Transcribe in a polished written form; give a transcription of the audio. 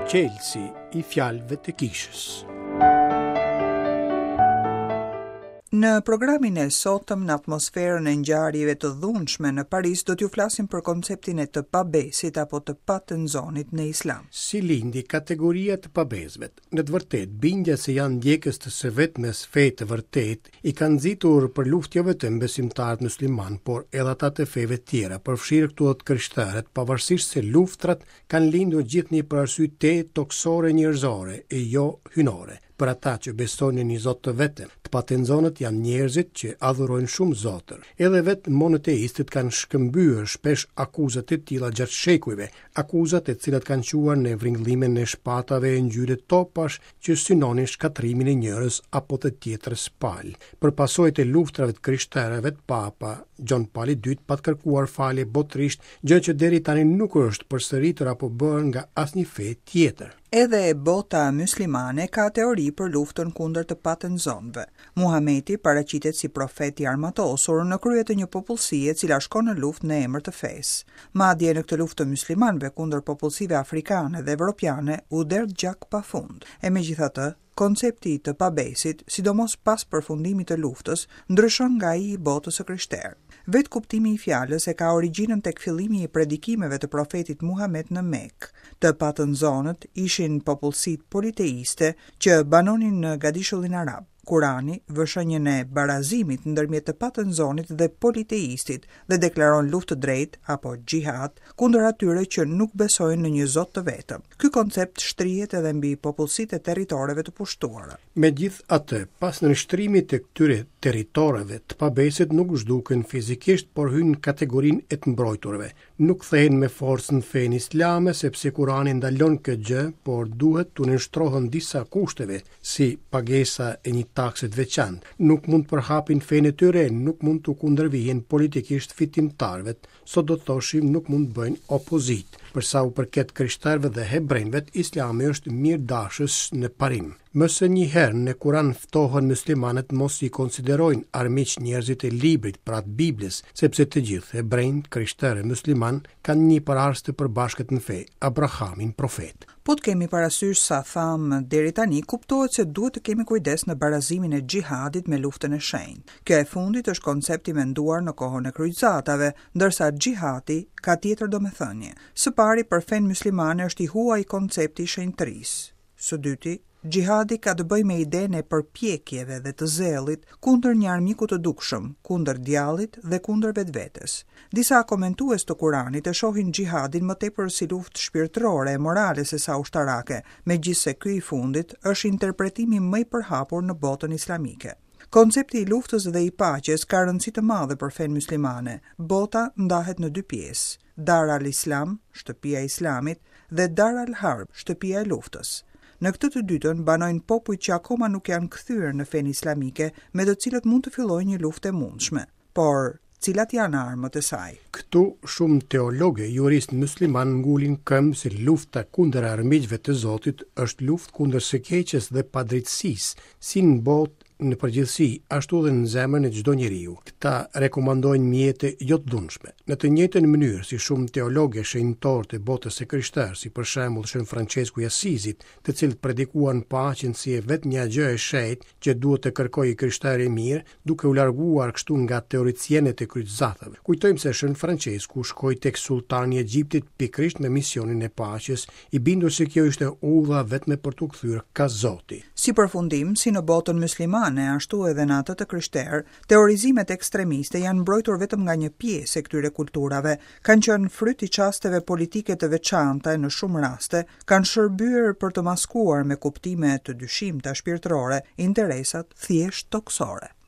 qelësi I fjalëve të kishës. Në programin e sotëm në atmosferën e ngjarjeve të dhunshme në Paris do t'ju flasim për konceptin e të pabesit apo të patënzonit në Islam. Si lindi kategoria të pabesëve? Në të vërtetë, bindja se janë ndjekës të së vetmes fe të vërtet I kanë nxitur për luftë jo vetëm besimtarët musliman, por edhe ata të feve tjera, përfshirë këtu të krishterët, pavarësisht se luftrat kanë lindur gjithnjë për arsye toksore njerëzore e jo hynore. Për ata që besojnë në një Zot të vetëm, të patënzonët janë njerëzit që adhurojnë shumë zotër. Edhe vetë monoteistët kanë shkëmbyer shpesh akuzat të tilla gjatë shekujve, akuzat e cilat kanë quar në vringllimin e shpatave e ngjyrë topash që synonin shkatrimin e njërës apo të tjetrës palë. Për pasojat e luftrave të krishterëve, Papa John Paul II pat kërkuar falje botërisht, gjë që deri tani nuk është përsëritur apo bërë nga asnjë fe tjetër. Edhe bota muslimane ka teori për luftën kundër të patënzonëve. Muhameti paraqitet si profet I armatosur në krye të një popullsie e cila shkon në luftë në emër të fesë. Madje në këtë luftë të muslimanëve kundër popullsive afrikane dhe evropiane u derdh gjak pafund. E megjithatë, koncepti I të pabesit, sidomos pas përfundimit të luftës, ndryshon nga ai I botës së krishterë. Vetë kuptimi I fjalës e ka origjinën tek fillimi I predikimeve të profetit Muhamet në Mekë. Të patënzonët ishin popullsitë politeiste që banonin në gadishullin arab. Kurani vë shenjën e barazimit ndërmjet të patënzonit dhe politeistit dhe deklaron luftë të drejtë apo xhihad kundër atyre që nuk besojnë në një Zot të vetëm. Ky koncept shtrihet edhe mbi popullsitë e territoreve të pushtuara. Megjithatë, pas nënshtrimit të këtyre territoreve, të pabesit nuk zhduken fizikisht, por hynë në kategorinë e të mbrojturve. Nuk thehen me forcën fenë islame sepse Kurani ndalon këtë gjë, por duhet të nënshtrohen disa kushteve, si pagesa e një takse të veçantë. Nuk mund të përhapin fenë e tyre, nuk mund të kundërvihen politikisht fitimtarëve, sot do të thoshim nuk mund të bëjnë opozitë. Për sa u përket krishterëve dhe hebrejve, Islami është mirëdashës në parim. Mëse një herë në Kuran ftohen muslimanët mos I konsiderojnë armiq njerëzit e librit pra të Biblës, sepse të gjithë hebrejt, krishterë, musliman kanë një pararsë të përbashkët në fe, Abrahamin profet. Po të kemi parasysh sa tham deri tani, kuptohet se duhet të kemi kujdes në barazimin e xhihadit me luftën e shenjtë. Kjo e fundit është koncepti menduar në kohën e kryqëzatave, ndërsa xhihadi ka tjetër domethënie. Së pari për fenë muslimane është I huaj koncepti I shenjtërisë. Së dyti, xhihadi ka të bëjë me idenë e përpjekjeve dhe të zellit kundër një armiku të dukshëm, kundër djallit dhe kundër vetvetes. Disa komentues të Kuranit e shohin xhihadin më tepër si luftë shpirtërore e morale se sa ushtarake, megjithse ky I fundit është interpretimi më I përhapur në botën islamike. Koncepti I luftës dhe I paqes ka rëndësi të madhe për fenë muslimane. Bota ndahet në dy pjesë: Dar al-Islam, shtëpia e Islamit, dhe Dar al-Harb, shtëpia e luftës. Në këtë të dytën banojnë popujt që akoma nuk janë kthyer në fenë islamike, me të cilët mund të fillojë një luftë e mundshme. Por cilat janë armët e saj? Këtu shumë teologë, juristë musliman ngulin këmbë se lufta kundër armiqve të Zotit është luftë kundër së keqes dhe padrejtësisë, si në botë në përgjithësi, ashtu dhe në zemrën e çdo njeriu. Këta rekomandojnë mjete jo të dhunshme. Në të njëjtën mënyrë si shumë teologë shenjtorë të botës së krishterë, si për shembull Shën Francesku I Asizit, të cilët predikuan paqen si e vetë një gjë e shenjtë që duhet të kërkojë krishterë I mirë, duke u larguar kështu nga teoricienët e kryqëzatave. Kujtojmë se Shën Francesku shkoi tek sultani I Egjiptit pikërisht me misionin e paqes, I bindur se kjo ishte udha vetëm për t'u kthyer ka Zoti. Si përfundim, si në botën muslimane, ashtu edhe në atë të krishterë, teorizimet ekstremiste janë mbrojtur vetëm nga një pjesë e këtyre kulturave, kanë qenë fryt I çasteve politike të veçanta e në shumë raste kanë shërbyer për të maskuar me kuptime të dyshimta shpirtërore interesat thjesht toksore.